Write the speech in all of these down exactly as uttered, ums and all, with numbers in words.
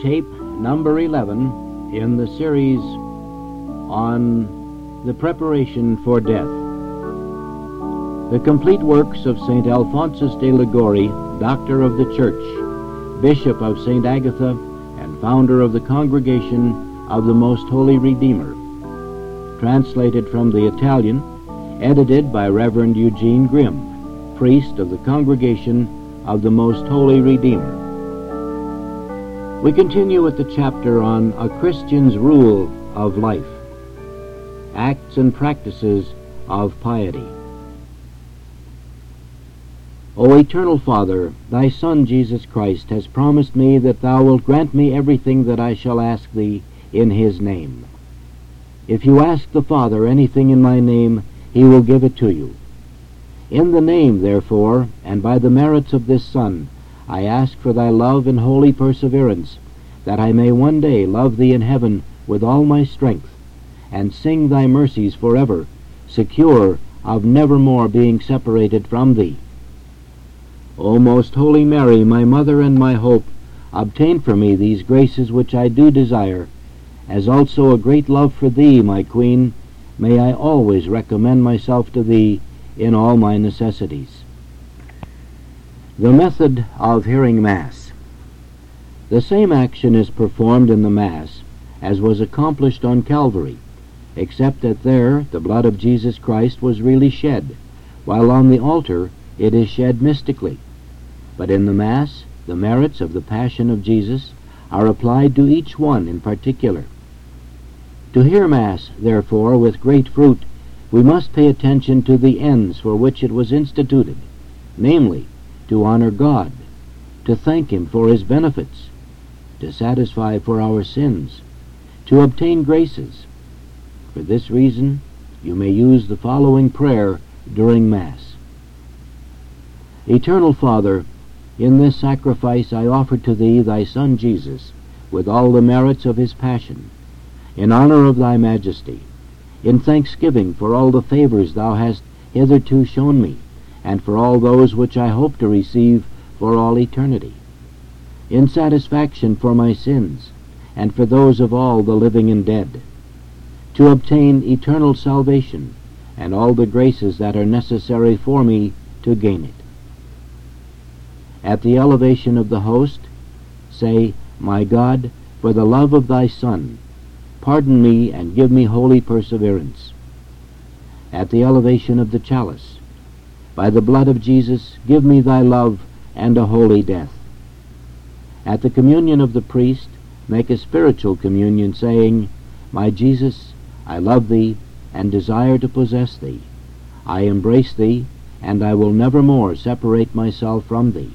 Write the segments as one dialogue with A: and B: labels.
A: tape number eleven in the series on the preparation for death. The complete works of Saint Alphonsus de Liguori, Doctor of the Church, Bishop of Saint Agatha, and founder of the Congregation of the Most Holy Redeemer. Translated from the Italian, edited by Reverend Eugene Grimm, priest of the Congregation of the Most Holy Redeemer. We continue with the chapter on A Christian's Rule of Life, Acts and Practices of Piety. O Eternal Father, thy Son Jesus Christ has promised me that thou wilt grant me everything that I shall ask thee in his name. If you ask the Father anything in my name, he will give it to you. In the name, therefore, and by the merits of this Son, I ask for thy love and holy perseverance, that I may one day love thee in heaven with all my strength, and sing thy mercies forever, secure of nevermore being separated from thee. O most holy Mary, my mother and my hope, obtain for me these graces which I do desire, as also a great love for thee, my Queen. May I always recommend myself to thee in all my necessities. The method of hearing Mass. The same action is performed in the Mass as was accomplished on Calvary, except that there the blood of Jesus Christ was really shed, while on the altar it is shed mystically. But in the Mass, the merits of the Passion of Jesus are applied to each one in particular. To hear Mass, therefore, with great fruit, we must pay attention to the ends for which it was instituted, namely, to honor God, to thank him for his benefits, to satisfy for our sins, to obtain graces. For this reason, you may use the following prayer during Mass. Eternal Father, in this sacrifice I offer to thee thy Son Jesus, with all the merits of his passion, in honor of thy majesty, in thanksgiving for all the favors thou hast hitherto shown me, and for all those which I hope to receive for all eternity, in satisfaction for my sins, and for those of all the living and dead, to obtain eternal salvation, and all the graces that are necessary for me to gain it. At the elevation of the host, say, My God, for the love of thy Son, pardon me and give me holy perseverance. At the elevation of the chalice, by the blood of Jesus, give me thy love and a holy death. At the communion of the priest, make a spiritual communion, saying, My Jesus, I love thee and desire to possess thee. I embrace thee, and I will never more separate myself from thee.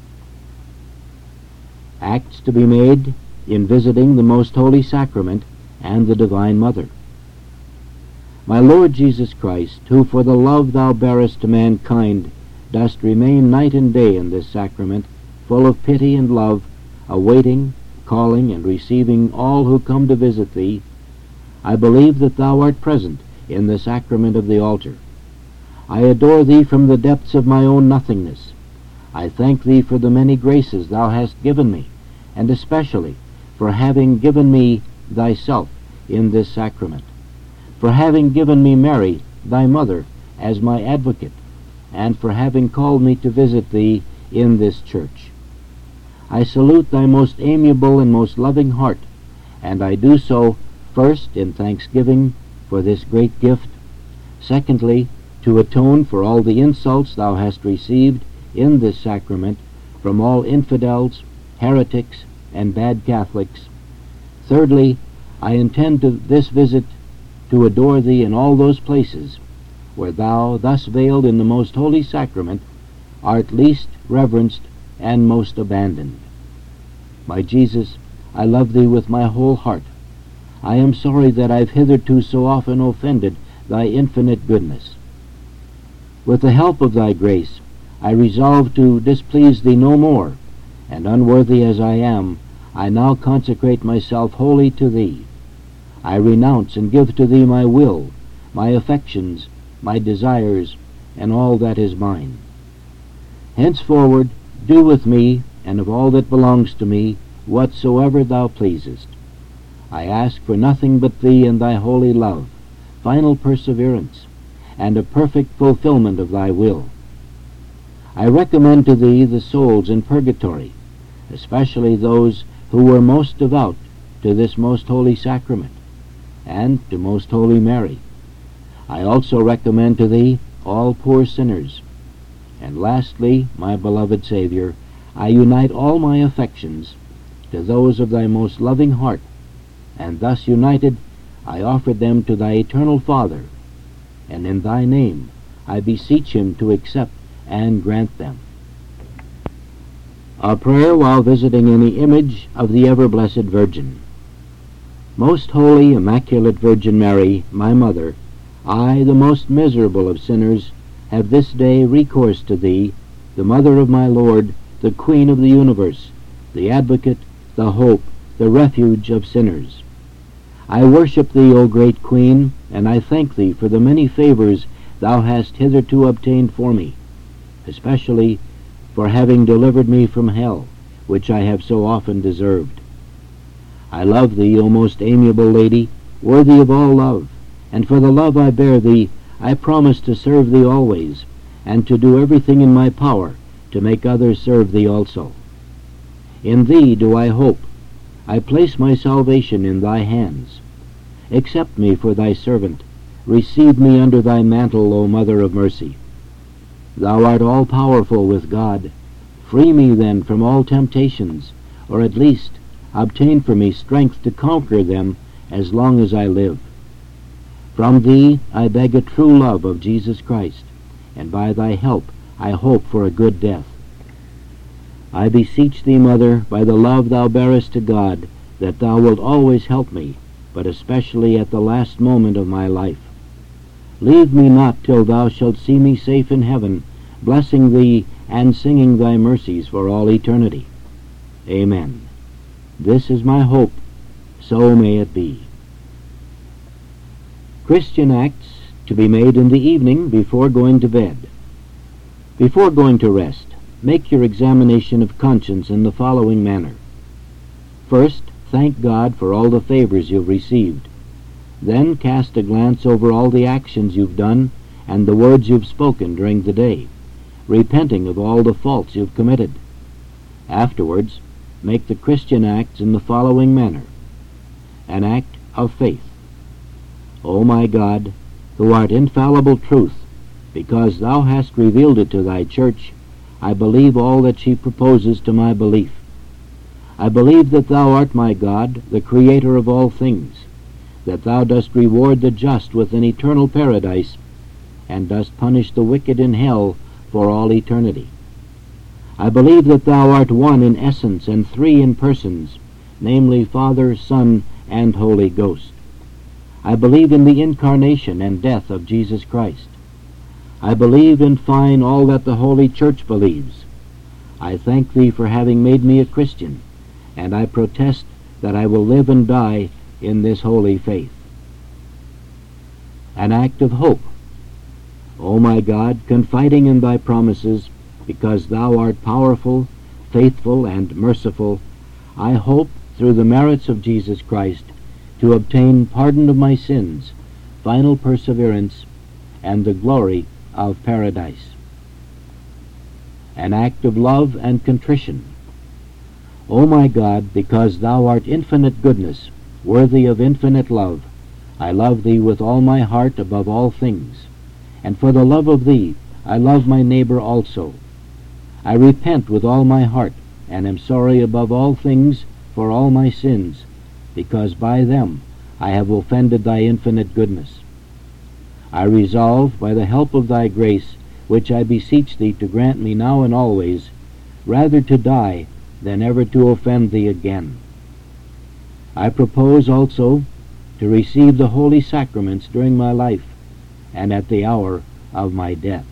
A: Acts to be made in visiting the Most Holy Sacrament and the Divine Mother. My Lord Jesus Christ, who for the love thou bearest to mankind dost remain night and day in this sacrament, full of pity and love, awaiting, calling, and receiving all who come to visit thee, I believe that thou art present in the sacrament of the altar. I adore thee from the depths of my own nothingness. I thank thee for the many graces thou hast given me, and especially for having given me thyself in this sacrament, for having given me Mary, thy mother, as my advocate, and for having called me to visit thee in this church. I salute thy most amiable and most loving heart, and I do so first in thanksgiving for this great gift, secondly, to atone for all the insults thou hast received in this sacrament from all infidels, heretics, and bad Catholics. Thirdly, I intend to this visit to adore thee in all those places where thou, thus veiled in the most holy sacrament, art least reverenced and most abandoned. My Jesus, I love thee with my whole heart. I am sorry that I've hitherto so often offended thy infinite goodness. With the help of thy grace, I resolve to displease thee no more, and unworthy as I am, I now consecrate myself wholly to thee. I renounce and give to thee my will, my affections, my desires, and all that is mine. Henceforward do with me, and of all that belongs to me, whatsoever thou pleasest. I ask for nothing but thee and thy holy love, final perseverance, and a perfect fulfillment of thy will. I recommend to thee the souls in purgatory, especially those who were most devout to this most holy sacrament, and to most holy Mary. I also recommend to thee all poor sinners. And lastly, my beloved Savior, I unite all my affections to those of thy most loving heart, and thus united I offer them to thy eternal Father, and in thy name I beseech him to accept and grant them. A prayer while visiting any image of the ever-blessed Virgin. Most holy, immaculate Virgin Mary, my mother, I, the most miserable of sinners, have this day recourse to thee, the mother of my Lord, the Queen of the universe, the advocate, the hope, the refuge of sinners. I worship thee, O great Queen, and I thank thee for the many favors thou hast hitherto obtained for me, especially for having delivered me from hell, which I have so often deserved. I love thee, O most amiable Lady, worthy of all love, and for the love I bear thee, I promise to serve thee always, and to do everything in my power to make others serve thee also. In thee do I hope. I place my salvation in thy hands. Accept me for thy servant. Receive me under thy mantle, O Mother of Mercy. Thou art all-powerful with God. Free me then from all temptations, or at least obtain for me strength to conquer them as long as I live. From thee I beg a true love of Jesus Christ, and by thy help I hope for a good death. I beseech thee, Mother, by the love thou bearest to God, that thou wilt always help me, but especially at the last moment of my life. Leave me not till thou shalt see me safe in heaven, blessing thee and singing thy mercies for all eternity. Amen. This is my hope, so may it be. Christian acts to be made in the evening before going to bed. Before going to rest, make your examination of conscience in the following manner. First, thank God for all the favors you've received. Then cast a glance over all the actions you've done and the words you've spoken during the day, repenting of all the faults you've committed. Afterwards, make the Christian acts in the following manner. An act of faith. O my God, who art infallible truth, because thou hast revealed it to thy church, I believe all that she proposes to my belief. I believe that thou art my God, the Creator of all things, that thou dost reward the just with an eternal paradise, and dost punish the wicked in hell for all eternity. I believe that thou art one in essence and three in persons, namely Father, Son, and Holy Ghost. I believe in the incarnation and death of Jesus Christ. I believe, in fine, all that the Holy Church believes. I thank thee for having made me a Christian, and I protest that I will live and die in this holy faith. An act of hope. O my God, confiding in thy promises, because thou art powerful, faithful, and merciful, I hope, through the merits of Jesus Christ, to obtain pardon of my sins, final perseverance, and the glory of paradise. An act of love and contrition. O my God, because thou art infinite goodness, worthy of infinite love, I love thee with all my heart above all things, and for the love of thee I love my neighbor also. I repent with all my heart, and am sorry above all things for all my sins, because by them I have offended thy infinite goodness. I resolve, by the help of thy grace, which I beseech thee to grant me now and always, rather to die than ever to offend thee again. I propose also to receive the holy sacraments during my life and at the hour of my death.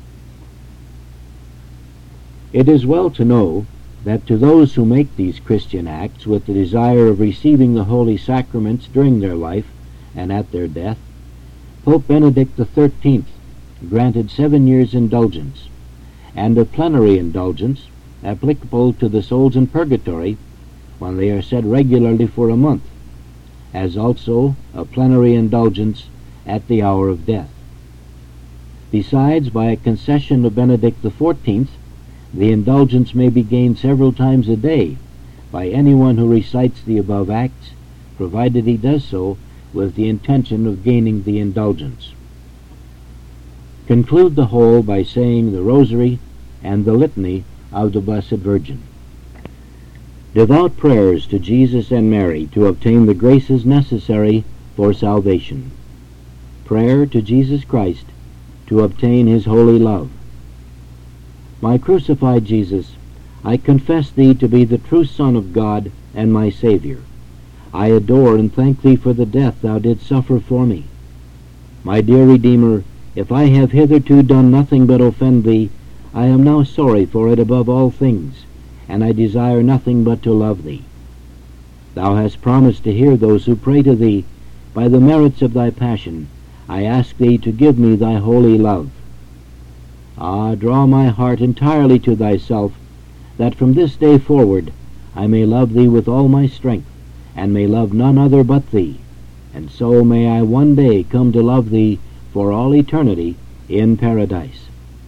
A: It is well to know that to those who make these Christian acts with the desire of receiving the holy sacraments during their life and at their death, Pope Benedict the Thirteenth granted seven years' indulgence, and a plenary indulgence applicable to the souls in purgatory, when they are said regularly for a month, as also a plenary indulgence at the hour of death. Besides, by a concession of Benedict the fourteenth, the indulgence may be gained several times a day by anyone who recites the above acts, provided he does so with the intention of gaining the indulgence. Conclude the whole by saying the Rosary and the Litany of the Blessed Virgin. Devout prayers to Jesus and Mary to obtain the graces necessary for salvation. Prayer to Jesus Christ to obtain his holy love. My crucified Jesus, I confess thee to be the true Son of God and my Savior. I adore and thank thee for the death thou didst suffer for me. My dear Redeemer, if I have hitherto done nothing but offend thee, I am now sorry for it above all things, and I desire nothing but to love thee. Thou hast promised to hear those who pray to thee. By the merits of thy passion, I ask thee to give me thy holy love. Ah, draw my heart entirely to thyself, that from this day forward I may love thee with all my strength, and may love none other but thee, and so may I one day come to love thee for all eternity in paradise.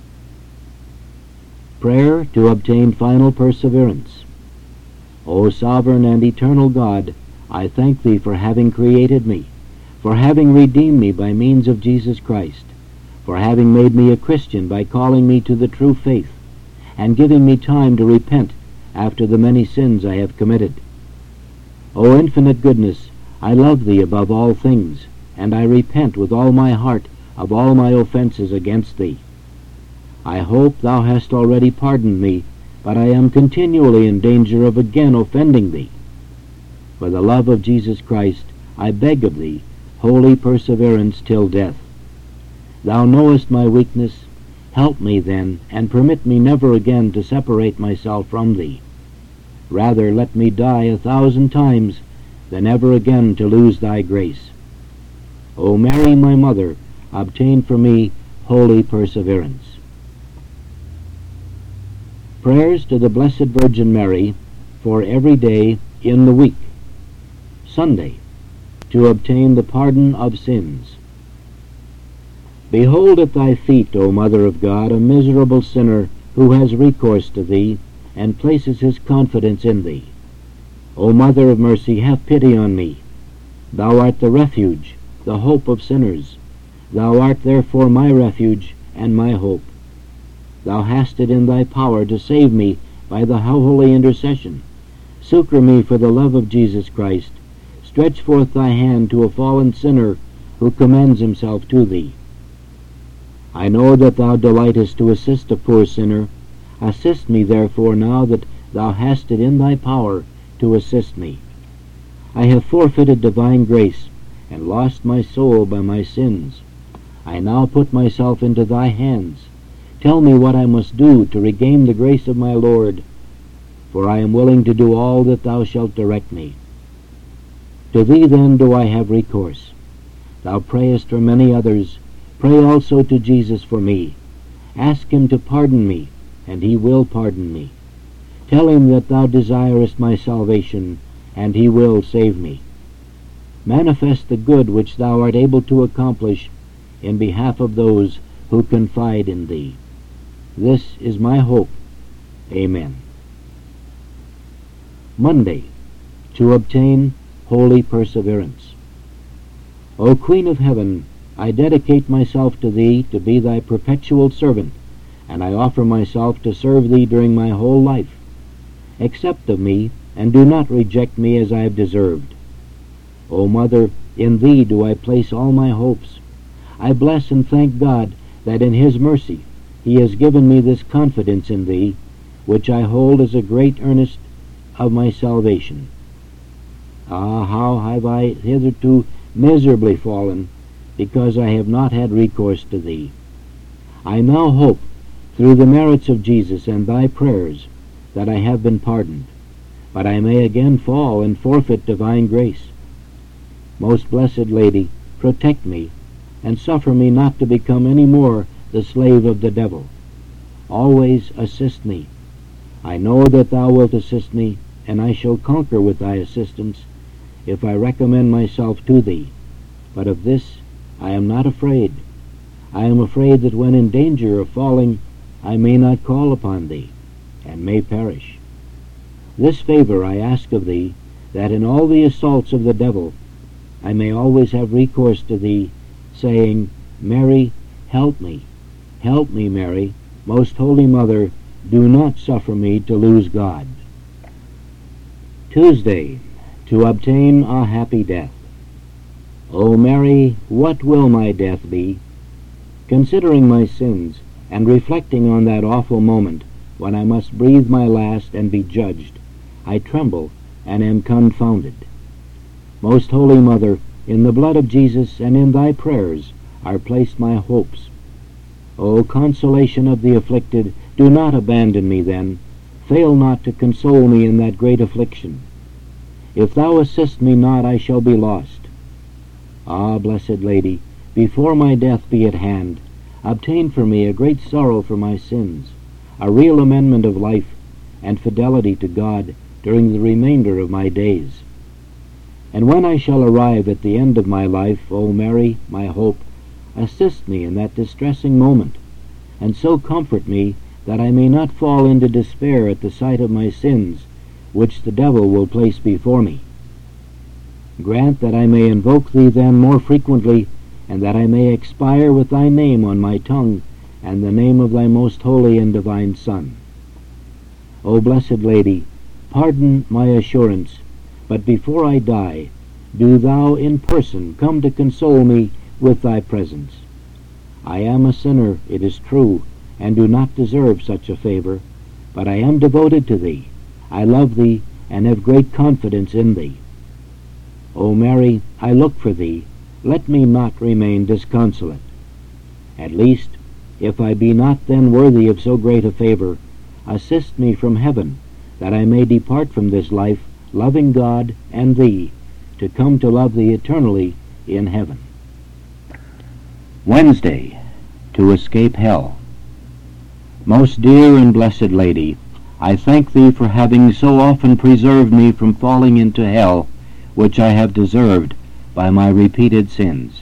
A: Prayer to obtain final perseverance. O sovereign and eternal God, I thank thee for having created me, for having redeemed me by means of Jesus Christ, for having made me a Christian by calling me to the true faith, and giving me time to repent after the many sins I have committed. O infinite goodness, I love thee above all things, and I repent with all my heart of all my offenses against thee. I hope thou hast already pardoned me, but I am continually in danger of again offending thee. For the love of Jesus Christ, I beg of thee holy perseverance till death. Thou knowest my weakness. Help me then, and permit me never again to separate myself from thee. Rather let me die a thousand times than ever again to lose thy grace. O Mary, my mother, obtain for me holy perseverance. Prayers to the Blessed Virgin Mary for every day in the week. Sunday, to obtain the pardon of sins. Behold at thy feet, O Mother of God, a miserable sinner who has recourse to thee, and places his confidence in thee. O Mother of mercy, have pity on me. Thou art the refuge, the hope of sinners. Thou art therefore my refuge and my hope. Thou hast it in thy power to save me by the holy intercession. Succor me for the love of Jesus Christ. Stretch forth thy hand to a fallen sinner who commends himself to thee. I know that thou delightest to assist a poor sinner. Assist me, therefore, now that thou hast it in thy power to assist me. I have forfeited divine grace, and lost my soul by my sins. I now put myself into thy hands. Tell me what I must do to regain the grace of my Lord, for I am willing to do all that thou shalt direct me. To thee then do I have recourse. Thou prayest for many others. Pray also to Jesus for me. Ask him to pardon me, and he will pardon me. Tell him that thou desirest my salvation, and he will save me. Manifest the good which thou art able to accomplish in behalf of those who confide in thee. This is my hope. Amen. Monday, to obtain holy perseverance. O Queen of Heaven, I dedicate myself to thee to be thy perpetual servant, and I offer myself to serve thee during my whole life. Accept of me, and do not reject me as I have deserved. O Mother, in thee do I place all my hopes. I bless and thank God that in his mercy he has given me this confidence in thee, which I hold as a great earnest of my salvation. Ah, how have I hitherto miserably fallen, because I have not had recourse to thee. I now hope, through the merits of Jesus and thy prayers, that I have been pardoned, but I may again fall and forfeit divine grace. Most blessed Lady, protect me, and suffer me not to become any more the slave of the devil. Always assist me. I know that thou wilt assist me, and I shall conquer with thy assistance, if I recommend myself to thee. But of this I am not afraid. I am afraid that when in danger of falling, I may not call upon thee, and may perish. This favor I ask of thee, that in all the assaults of the devil, I may always have recourse to thee, saying, Mary, help me. Help me, Mary, most Holy Mother, do not suffer me to lose God. Tuesday, to obtain a happy death. O Mary, what will my death be? Considering my sins, and reflecting on that awful moment when I must breathe my last and be judged, I tremble and am confounded. Most Holy Mother, in the blood of Jesus and in thy prayers are placed my hopes. O consolation of the afflicted, do not abandon me then. Fail not to console me in that great affliction. If thou assist me not, I shall be lost. Ah, Blessed Lady, before my death be at hand, obtain for me a great sorrow for my sins, a real amendment of life, and fidelity to God during the remainder of my days. And when I shall arrive at the end of my life, O Mary, my hope, assist me in that distressing moment, and so comfort me that I may not fall into despair at the sight of my sins, which the devil will place before me. Grant that I may invoke thee then more frequently, and that I may expire with thy name on my tongue, and the name of thy most holy and divine Son. O Blessed Lady, pardon my assurance, but before I die, do thou in person come to console me with thy presence. I am a sinner, it is true, and do not deserve such a favor, but I am devoted to thee. I love thee, and have great confidence in thee. O Mary, I look for thee. Let me not remain disconsolate. At least, if I be not then worthy of so great a favor, assist me from heaven, that I may depart from this life, loving God and thee, to come to love thee eternally in heaven. Wednesday, to escape hell. Most dear and blessed Lady, I thank thee for having so often preserved me from falling into hell, which I have deserved by my repeated sins.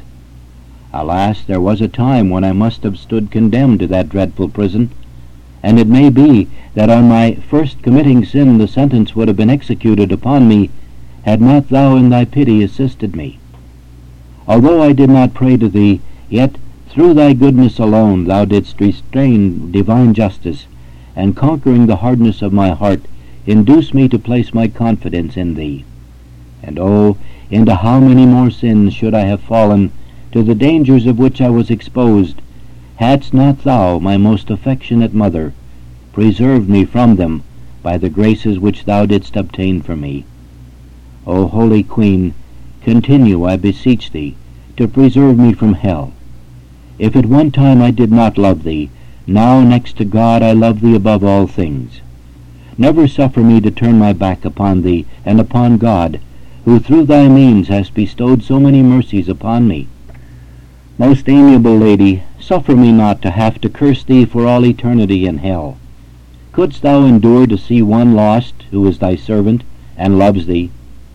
A: Alas, there was a time when I must have stood condemned to that dreadful prison, and it may be that on my first committing sin the sentence would have been executed upon me, had not thou in thy pity assisted me. Although I did not pray to thee, yet through thy goodness alone thou didst restrain divine justice, and conquering the hardness of my heart, induce me to place my confidence in thee. And oh, into how many more sins should I have fallen, to the dangers of which I was exposed, hadst not thou, my most affectionate mother, preserved me from them by the graces which thou didst obtain for me. O Holy Queen, continue, I beseech thee, to preserve me from hell. If at one time I did not love thee, now next to God I love thee above all things. Never suffer me to turn my back upon thee and upon God, who through thy means hast bestowed so many mercies upon me. Most amiable Lady, suffer me not to have to curse thee for all eternity in hell. Couldst thou endure to see one lost who is thy servant and loves thee?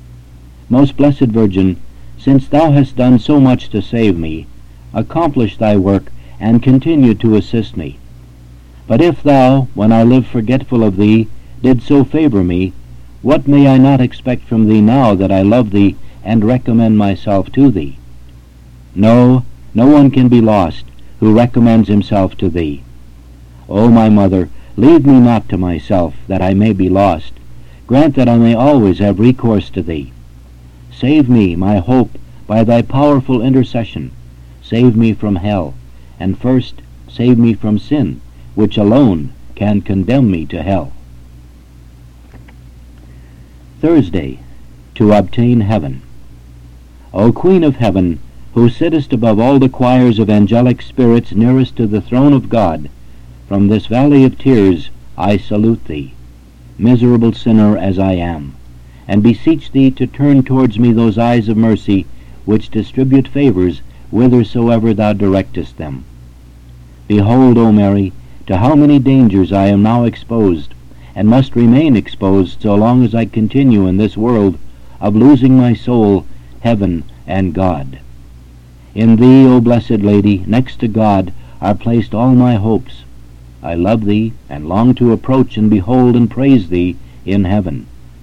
A: Most Blessed Virgin, since thou hast done so much to save me, accomplish thy work and continue to assist me. But if thou, when I live forgetful of thee, did so favor me, what may I not expect from thee now that I love thee and recommend myself to thee? No, no one can be lost who recommends himself to thee. O my Mother, leave me not to myself, that I may be lost. Grant that I may always have recourse to thee. Save me, my hope, by thy powerful intercession. Save me from hell, and first save me from sin, which alone can condemn me to hell. Thursday, to obtain heaven. O Queen of Heaven, who sittest above all the choirs of angelic spirits nearest to the throne of God, from this valley of tears I salute thee, miserable sinner as I am, and beseech thee to turn towards me those eyes of mercy which distribute favors whithersoever thou directest them. Behold, O Mary, to how many dangers I am now exposed, and must remain exposed so long as I continue in this world of losing my soul, heaven, and God. In thee, O Blessed Lady, next to God, are placed all my hopes. I love thee, and long to approach and behold and praise thee in heaven.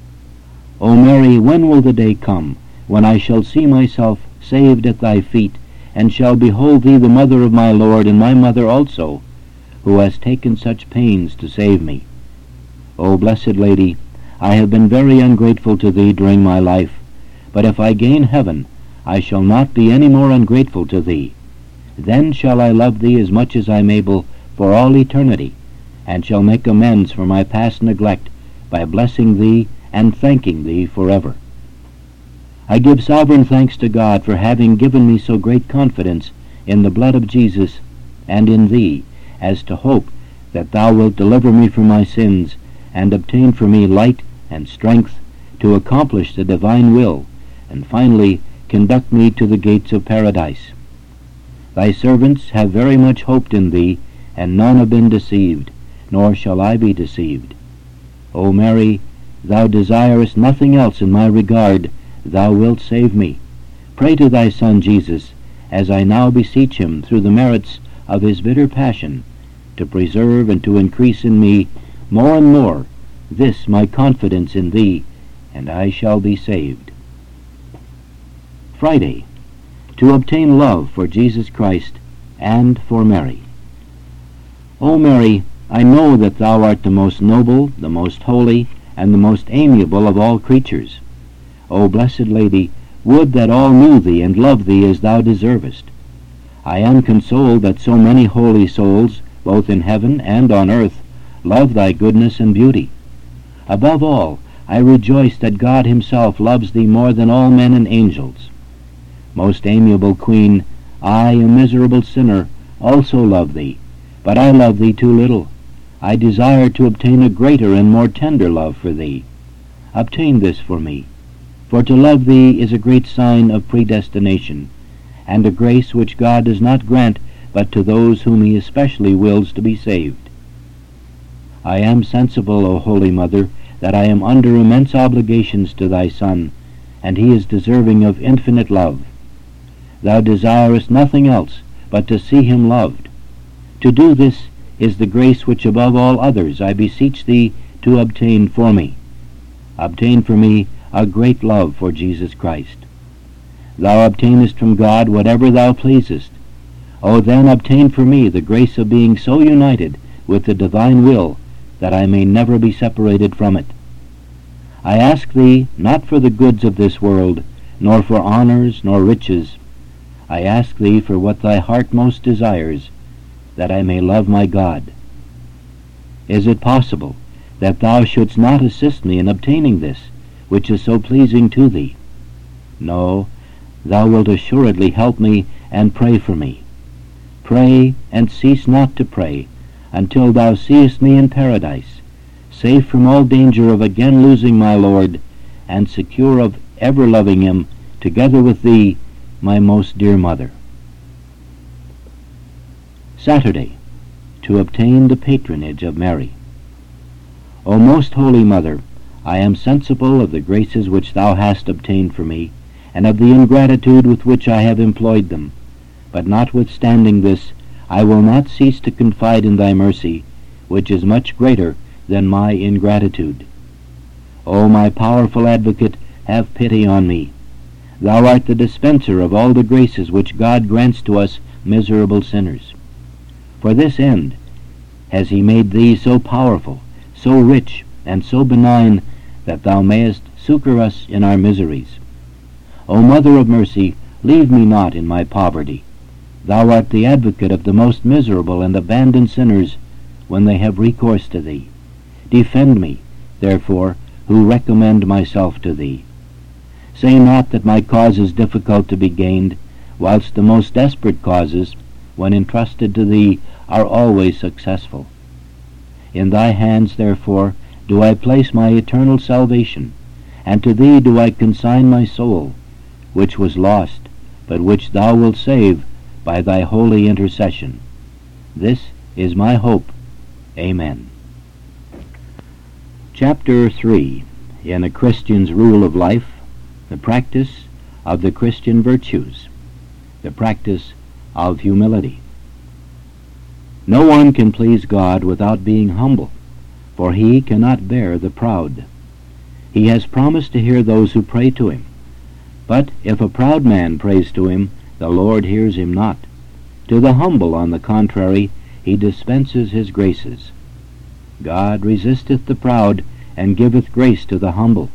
A: O Mary, when will the day come when I shall see myself saved at thy feet, and shall behold thee the mother of my Lord, and my mother also, who has taken such pains to save me? O Blessed Lady, I have been very ungrateful to thee during my life, but if I gain heaven, I shall not be any more ungrateful to thee. Then shall I love thee as much as I am able for all eternity, and shall make amends for my past neglect by blessing thee and thanking thee forever. I give sovereign thanks to God for having given me so great confidence in the blood of Jesus and in thee, as to hope that thou wilt deliver me from my sins and obtain for me light and strength to accomplish the divine will, and finally conduct me to the gates of paradise. Thy servants have very much hoped in thee, and none have been deceived, nor shall I be deceived. O Mary, thou desirest nothing else in my regard, thou wilt save me. Pray to thy Son Jesus, as I now beseech him through the merits of his bitter passion, to preserve and to increase in me more and more this my confidence in thee, and I shall be saved. Friday, to obtain love for Jesus Christ and for Mary. O Mary, I know that thou art the most noble, the most holy, and the most amiable of all creatures. O Blessed Lady, would that all knew thee and loved thee as thou deservest. I am consoled that so many holy souls, both in heaven and on earth, love thy goodness and beauty. Above all, I rejoice that God himself loves thee more than all men and angels. Most amiable Queen, I, a miserable sinner, also love thee, but I love thee too little. I desire to obtain a greater and more tender love for thee. Obtain this for me, for to love thee is a great sign of predestination, and a grace which God does not grant but to those whom he especially wills to be saved. I am sensible, O Holy Mother, that I am under immense obligations to thy Son, and he is deserving of infinite love. Thou desirest nothing else but to see him loved. To do this is the grace which above all others I beseech thee to obtain for me. Obtain for me a great love for Jesus Christ. Thou obtainest from God whatever thou pleasest. O then obtain for me the grace of being so united with the divine will that I may never be separated from it. I ask thee not for the goods of this world, nor for honors, nor riches. I ask thee for what thy heart most desires, that I may love my God. Is it possible that thou shouldst not assist me in obtaining this, which is so pleasing to thee? No, thou wilt assuredly help me and pray for me. Pray, and cease not to pray, until thou seest me in paradise, safe from all danger of again losing my Lord, and secure of ever loving him, together with thee, my most dear Mother. Saturday, to obtain the patronage of Mary. O most holy Mother, I am sensible of the graces which thou hast obtained for me, and of the ingratitude with which I have employed them. But notwithstanding this, I will not cease to confide in thy mercy, which is much greater than my ingratitude. O my powerful advocate, have pity on me. Thou art the dispenser of all the graces which God grants to us miserable sinners. For this end has he made thee so powerful, so rich, and so benign, that thou mayest succor us in our miseries. O Mother of mercy, leave me not in my poverty. Thou art the advocate of the most miserable and abandoned sinners when they have recourse to thee. Defend me, therefore, who recommend myself to thee. Say not that my cause is difficult to be gained, whilst the most desperate causes, when entrusted to thee, are always successful. In thy hands, therefore, do I place my eternal salvation, and to thee do I consign my soul, which was lost, but which thou wilt save by thy holy intercession. This is my hope. Amen. Chapter three. In a Christian's Rule of Life, the practice of the Christian virtues, the practice of humility. No one can please God without being humble, for he cannot bear the proud. He has promised to hear those who pray to him. But if a proud man prays to him, the Lord hears him not. To the humble, on the contrary, he dispenses his graces. God resisteth the proud, and giveth grace to the humble.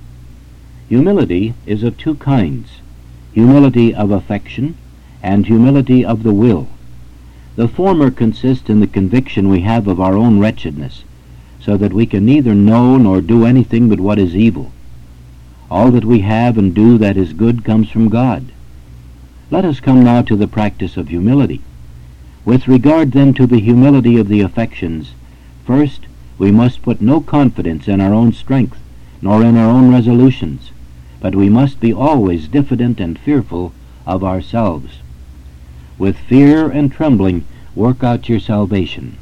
A: Humility is of two kinds, humility of affection and humility of the will. The former consists in the conviction we have of our own wretchedness, so that we can neither know nor do anything but what is evil. All that we have and do that is good comes from God. Let us come now to the practice of humility. With regard then to the humility of the affections, first, we must put no confidence in our own strength, nor in our own resolutions, but we must be always diffident and fearful of ourselves. With fear and trembling work out your salvation.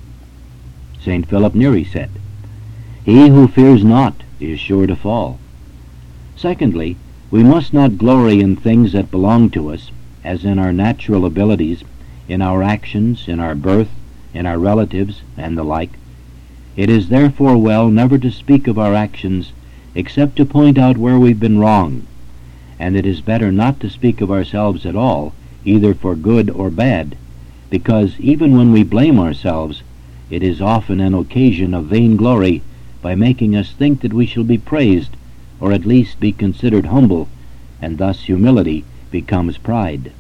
A: Saint Philip Neri said, "He who fears not is sure to fall." Secondly, we must not glory in things that belong to us, as in our natural abilities, in our actions, in our birth, in our relatives, and the like. It is therefore well never to speak of our actions except to point out where we've been wrong, and it is better not to speak of ourselves at all, either for good or bad, because even when we blame ourselves, it is often an occasion of vainglory by making us think that we shall be praised, or at least be considered humble, and thus humility becomes pride.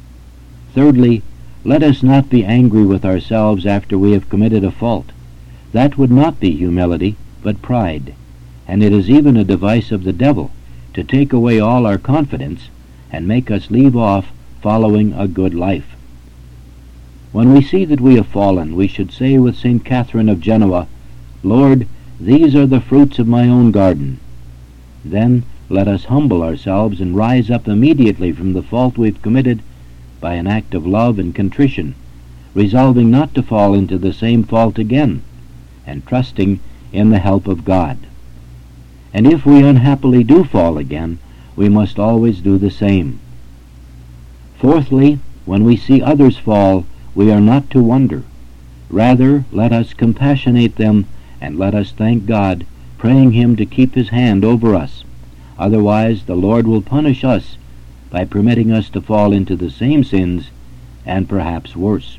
A: Thirdly, let us not be angry with ourselves after we have committed a fault. That would not be humility, but pride, and it is even a device of the devil to take away all our confidence and make us leave off following a good life. When we see that we have fallen, we should say with Saint Catherine of Genoa, "Lord, these are the fruits of my own garden." Then let us humble ourselves and rise up immediately from the fault we've committed by an act of love and contrition, resolving not to fall into the same fault again, and trusting in the help of God. And if we unhappily do fall again, we must always do the same. Fourthly, when we see others fall, we are not to wonder. Rather, let us compassionate them, and let us thank God, praying him to keep his hand over us. Otherwise the Lord will punish us by permitting us to fall into the same sins, and perhaps worse.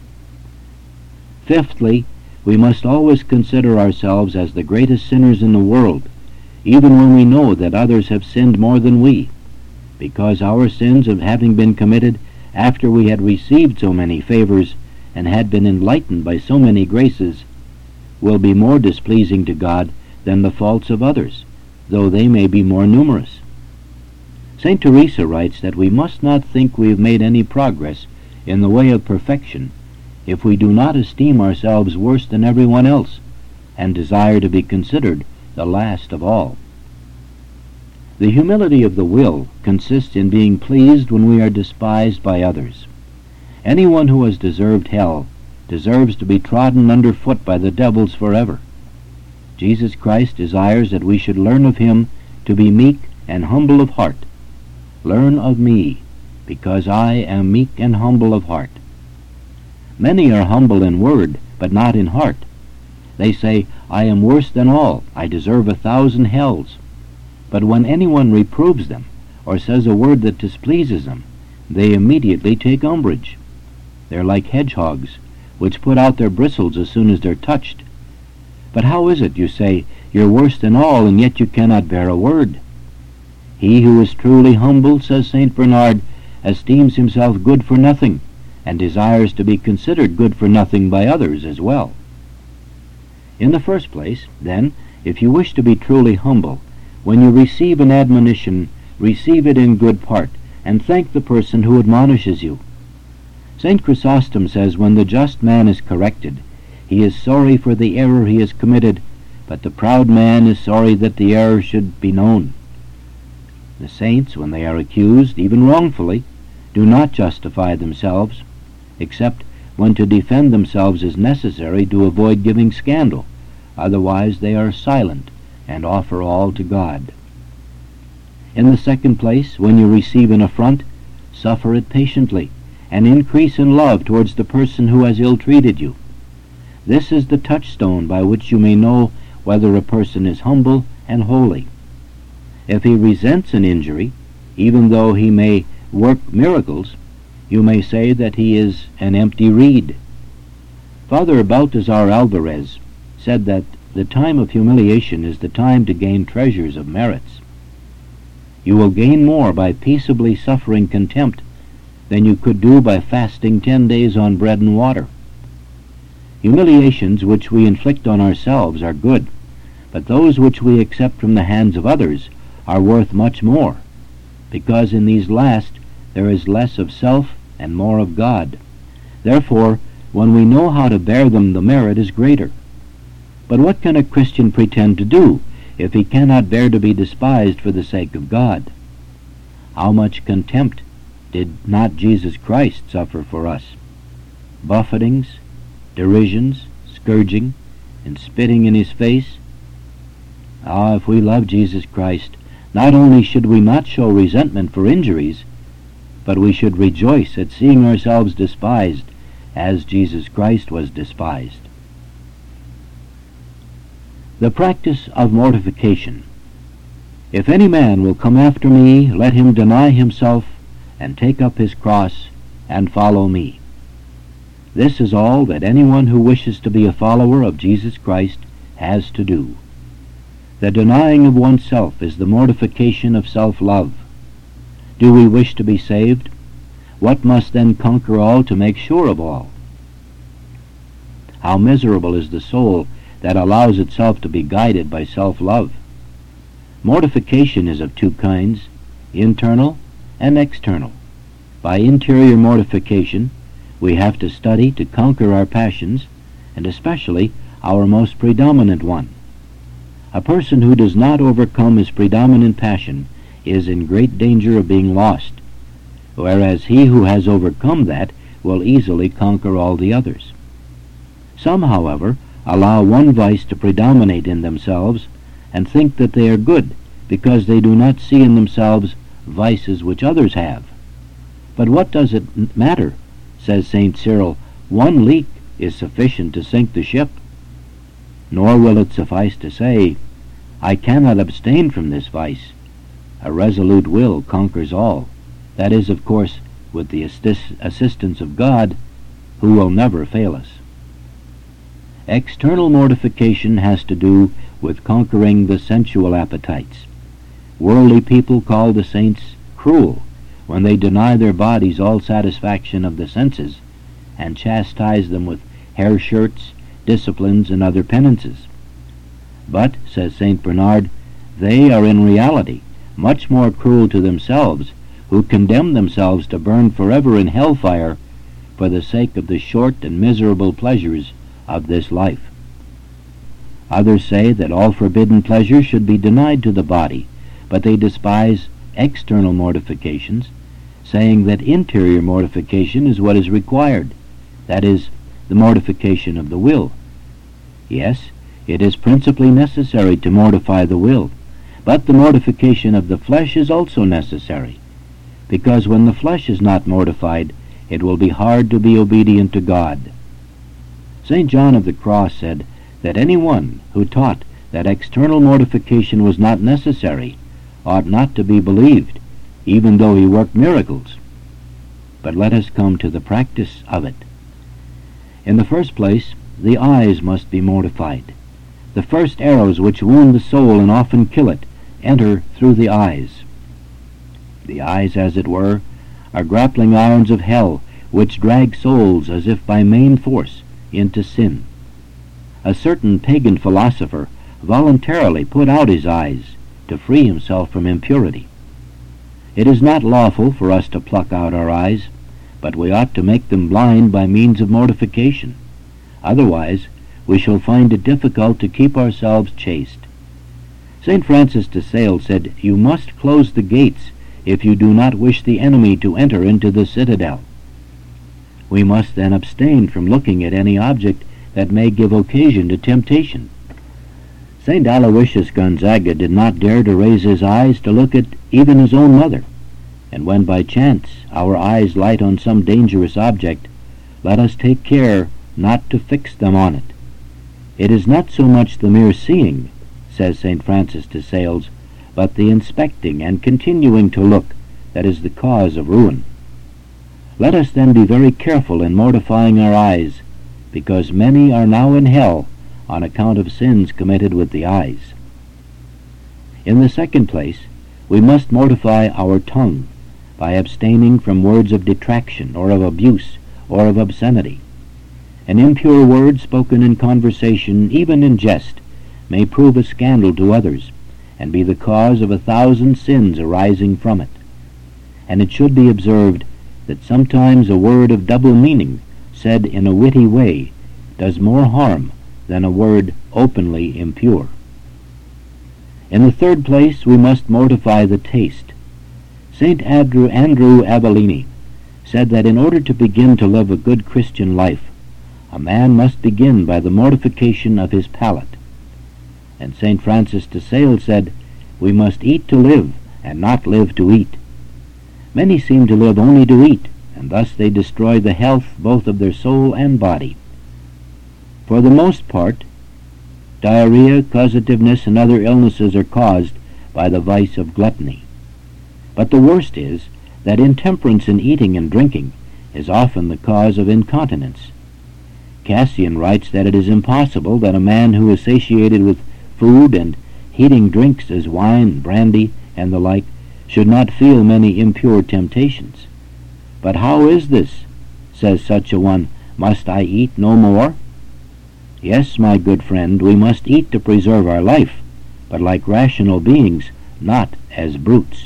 A: Fifthly, we must always consider ourselves as the greatest sinners in the world, even when we know that others have sinned more than we, because our sins, of having been committed after we had received so many favors and had been enlightened by so many graces, will be more displeasing to God than the faults of others, though they may be more numerous. Saint Teresa writes that we must not think we have made any progress in the way of perfection if we do not esteem ourselves worse than everyone else, and desire to be considered the last of all. The humility of the will consists in being pleased when we are despised by others. Anyone who has deserved hell deserves to be trodden under foot by the devils forever. Jesus Christ desires that we should learn of him to be meek and humble of heart. Learn of me, because I am meek and humble of heart. Many are humble in word, but not in heart. They say, "I am worse than all, I deserve a thousand hells." But when anyone reproves them, or says a word that displeases them, they immediately take umbrage. They're like hedgehogs, which put out their bristles as soon as they're touched. But how is it, you say, you're worse than all, and yet you cannot bear a word? He who is truly humble, says Saint Bernard, esteems himself good for nothing, and desires to be considered good for nothing by others as well. In the first place, then, if you wish to be truly humble, when you receive an admonition, receive it in good part, and thank the person who admonishes you. Saint Chrysostom says, when the just man is corrected, he is sorry for the error he has committed, but the proud man is sorry that the error should be known. The saints, when they are accused, even wrongfully, do not justify themselves, except when to defend themselves is necessary to avoid giving scandal, Otherwise they are silent and offer all to God. In the second place, when you receive an affront, suffer it patiently, and increase in love towards the person who has ill-treated you. This is the touchstone by which you may know whether a person is humble and holy. If he resents an injury, even though he may work miracles, you may say that he is an empty reed. Father Baltazar Alvarez said that the time of humiliation is the time to gain treasures of merits. You will gain more by peaceably suffering contempt than you could do by fasting ten days on bread and water. Humiliations which we inflict on ourselves are good, but those which we accept from the hands of others are worth much more, because in these last there is less of self and more of God. Therefore, when we know how to bear them, the merit is greater. But what can a Christian pretend to do if he cannot bear to be despised for the sake of God? How much contempt did not Jesus Christ suffer for us? Buffetings, derisions, scourging, and spitting in his face? Ah, if we love Jesus Christ, not only should we not show resentment for injuries, but we should rejoice at seeing ourselves despised as Jesus Christ was despised. The practice of mortification. If any man will come after me, let him deny himself and take up his cross and follow me. This is all that anyone who wishes to be a follower of Jesus Christ has to do. The denying of oneself is the mortification of self-love. Do we wish to be saved? What must then conquer all to make sure of all? How miserable is the soul that allows itself to be guided by self-love. Mortification is of two kinds, internal and external. By interior mortification, we have to study to conquer our passions, and especially our most predominant one. A person who does not overcome his predominant passion is in great danger of being lost, whereas he who has overcome that will easily conquer all the others. Some, however, allow one vice to predominate in themselves and think that they are good because they do not see in themselves vices which others have. But what does it matter? Says Saint Cyril, one leak is sufficient to sink the ship. Nor will it suffice to say, I cannot abstain from this vice. A resolute will conquers all. That is, of course, with the assist- assistance of God, who will never fail us. External mortification has to do with conquering the sensual appetites. Worldly people call the saints cruel when they deny their bodies all satisfaction of the senses and chastise them with hair shirts, disciplines, and other penances. But, says Saint Bernard, they are in reality much more cruel to themselves who condemn themselves to burn forever in hellfire for the sake of the short and miserable pleasures of this life. Others say that all forbidden pleasures should be denied to the body, but they despise external mortifications, saying that interior mortification is what is required, that is, the mortification of the will. Yes, it is principally necessary to mortify the will, but the mortification of the flesh is also necessary, because when the flesh is not mortified, it will be hard to be obedient to God. Saint John of the Cross said that any one who taught that external mortification was not necessary ought not to be believed, even though he worked miracles. But let us come to the practice of it. In the first place, the eyes must be mortified. The first arrows which wound the soul and often kill it enter through the eyes. The eyes, as it were, are grappling irons of hell which drag souls as if by main force into sin. A certain pagan philosopher voluntarily put out his eyes to free himself from impurity. It is not lawful for us to pluck out our eyes, but we ought to make them blind by means of mortification. Otherwise, we shall find it difficult to keep ourselves chaste. Saint Francis de Sales said, "You must close the gates if you do not wish the enemy to enter into the citadel." We must then abstain from looking at any object that may give occasion to temptation. Saint Aloysius Gonzaga did not dare to raise his eyes to look at even his own mother, and when by chance our eyes light on some dangerous object, let us take care not to fix them on it. It is not so much the mere seeing, says Saint Francis de Sales, but the inspecting and continuing to look that is the cause of ruin. Let us then be very careful in mortifying our eyes, because many are now in hell on account of sins committed with the eyes. In the second place, we must mortify our tongue by abstaining from words of detraction or of abuse or of obscenity. An impure word spoken in conversation, even in jest, may prove a scandal to others, and be the cause of a thousand sins arising from it. And it should be observed that sometimes a word of double meaning, said in a witty way, does more harm than a word openly impure. In the third place, we must mortify the taste. Saint Andrew, Andrew Avellini said that in order to begin to live a good Christian life, a man must begin by the mortification of his palate. And Saint Francis de Sales said, we must eat to live, and not live to eat. Many seem to live only to eat, and thus they destroy the health both of their soul and body. For the most part, diarrhea, causativeness, and other illnesses are caused by the vice of gluttony. But the worst is that intemperance in eating and drinking is often the cause of incontinence. Cassian writes that it is impossible that a man who is satiated with food and heating drinks as wine, brandy, and the like should not feel many impure temptations. But how is this, says such a one, must I eat no more? Yes, my good friend, we must eat to preserve our life, but like rational beings, not as brutes.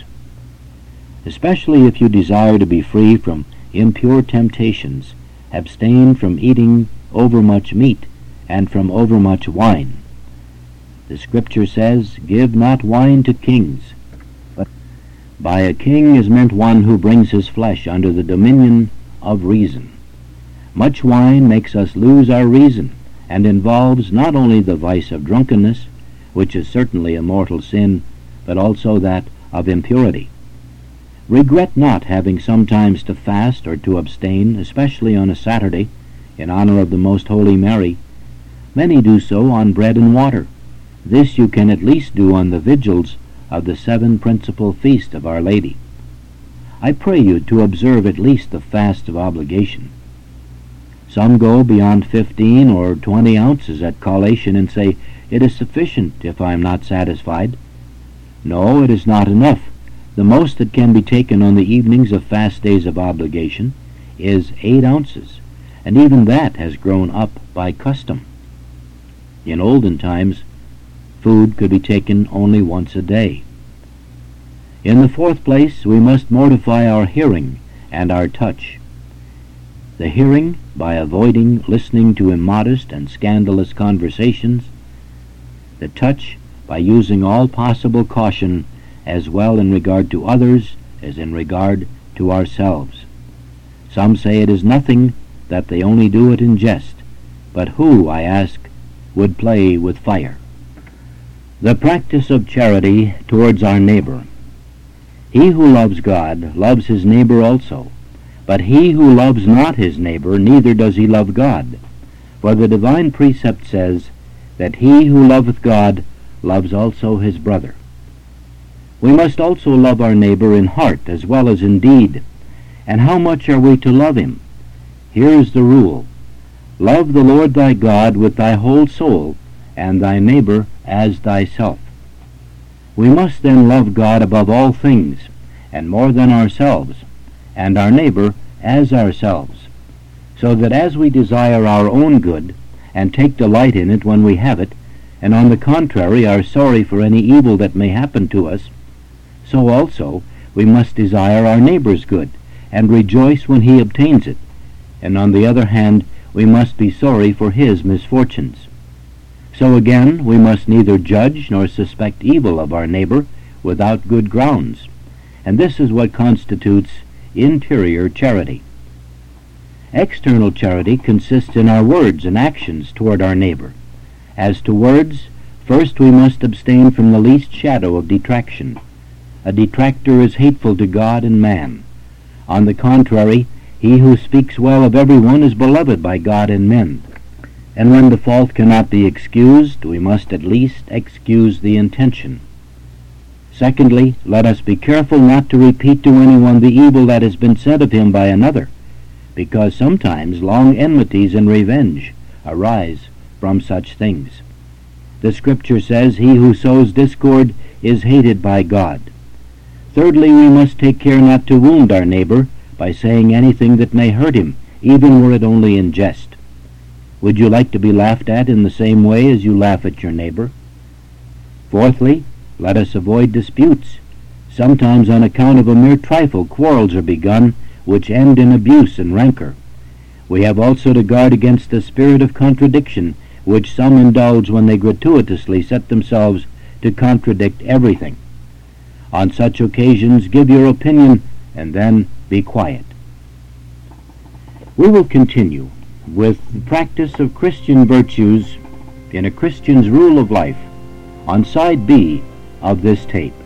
A: Especially if you desire to be free from impure temptations, abstain from eating overmuch meat and from overmuch wine. The Scripture says, give not wine to kings. But by a king is meant one who brings his flesh under the dominion of reason. Much wine makes us lose our reason, and involves not only the vice of drunkenness, which is certainly a mortal sin, but also that of impurity. Regret not having sometimes to fast or to abstain, especially on a Saturday, in honor of the Most Holy Mary. Many do so on bread and water. This you can at least do on the vigils of the seven principal feasts of Our Lady. I pray you to observe at least the fast of obligation. Some go beyond fifteen or twenty ounces at collation and say, it is sufficient if I am not satisfied. No, it is not enough. The most that can be taken on the evenings of fast days of obligation is eight ounces, and even that has grown up by custom. In olden times, food could be taken only once a day. In the fourth place, we must mortify our hearing and our touch. The hearing, by avoiding listening to immodest and scandalous conversations. The touch, by using all possible caution, as well in regard to others as in regard to ourselves. Some say it is nothing, that they only do it in jest. But who, I ask, would play with fire? The practice of charity towards our neighbor. He who loves God loves his neighbor also. But he who loves not his neighbor, neither does he love God. For the divine precept says, that he who loveth God loves also his brother. We must also love our neighbor in heart as well as in deed. And how much are we to love him? Here is the rule. Love the Lord thy God with thy whole soul, and thy neighbor as thyself. We must then love God above all things, and more than ourselves, and our neighbor as ourselves, so that as we desire our own good, and take delight in it when we have it, and on the contrary are sorry for any evil that may happen to us, so also we must desire our neighbor's good, and rejoice when he obtains it, and on the other hand we must be sorry for his misfortunes. So again we must neither judge nor suspect evil of our neighbor without good grounds, and this is what constitutes interior charity. External charity consists in our words and actions toward our neighbor. As to words, First, we must abstain from the least shadow of detraction. A detractor is hateful to God and man. On the contrary, he who speaks well of everyone is beloved by God and men. And when the fault cannot be excused, we must at least excuse the intention. Secondly, let us be careful not to repeat to anyone the evil that has been said of him by another, because sometimes long enmities and revenge arise from such things. The Scripture says, "He who sows discord is hated by God." Thirdly, we must take care not to wound our neighbor by saying anything that may hurt him, even were it only in jest. Would you like to be laughed at in the same way as you laugh at your neighbor? Fourthly, let us avoid disputes. Sometimes on account of a mere trifle quarrels are begun, which end in abuse and rancor. We have also to guard against the spirit of contradiction, which some indulge when they gratuitously set themselves to contradict everything. On such occasions give your opinion, and then be quiet. We will continue with the practice of Christian virtues in a Christian's rule of life on side B of this tape.